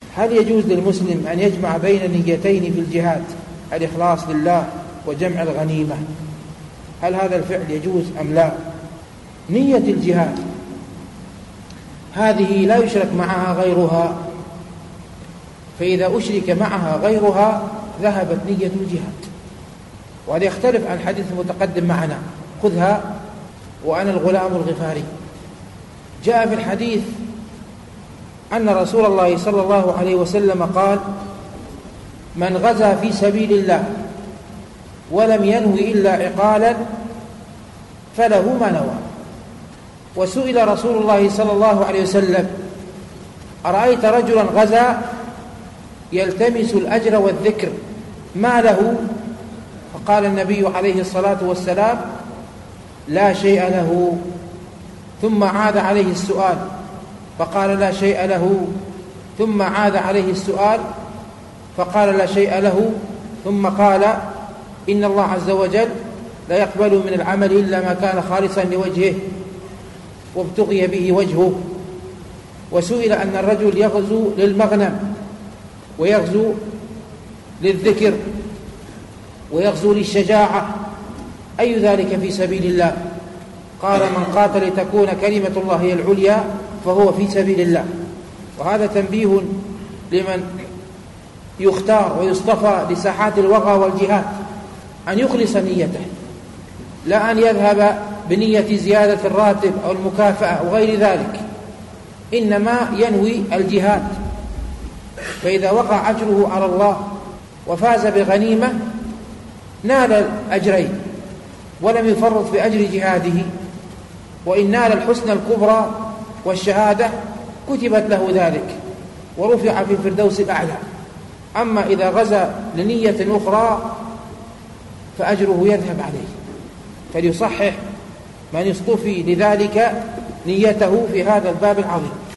هل يجوز للمسلم أن يجمع بين نيتين في الجهاد، الإخلاص لله وجمع الغنيمة؟ هل هذا الفعل يجوز أم لا؟ نية الجهاد هذه لا يشرك معها غيرها، فإذا أشرك معها غيرها ذهبت نية الجهاد، وهذا يختلف عن الحديث المتقدم معنا، خذها وأنا الغلام الغفاري. جاء في الحديث أن رسول الله صلى الله عليه وسلم قال: من غزا في سبيل الله ولم ينوي إلا عقالا فله ما نوى. وسئل رسول الله صلى الله عليه وسلم: أرأيت رجلا غزا يلتمس الأجر والذكر ما له؟ فقال النبي عليه الصلاة والسلام: لا شيء له. ثم عاد عليه السؤال فقال: لا شيء له. ثم عاد عليه السؤال فقال: لا شيء له. ثم قال: إن الله عز وجل لا يقبل من العمل إلا ما كان خالصا لوجهه وابتغي به وجهه. وسئل أن الرجل يغزو للمغنم ويغزو للذكر ويغزو للشجاعة، أي ذلك في سبيل الله؟ قال: من قاتل لتكون كلمة الله هي العليا فهو في سبيل الله. وهذا تنبيه لمن يختار ويصطفى لساحات الوغى والجهاد أن يخلص نيته، لا أن يذهب بنية زيادة الراتب أو المكافأة أو غير ذلك، إنما ينوي الجهاد، فإذا وقع أجره على الله وفاز بغنيمة نال الأجرين ولم يفرط بأجر جهاده، وإن نال الحسنى الكبرى والشهادة كتبت له ذلك ورفع في الفردوس الأعلى. أما إذا غزا لنية أخرى فأجره يذهب عليه، فليصحح من يصطفي لذلك نيته في هذا الباب العظيم.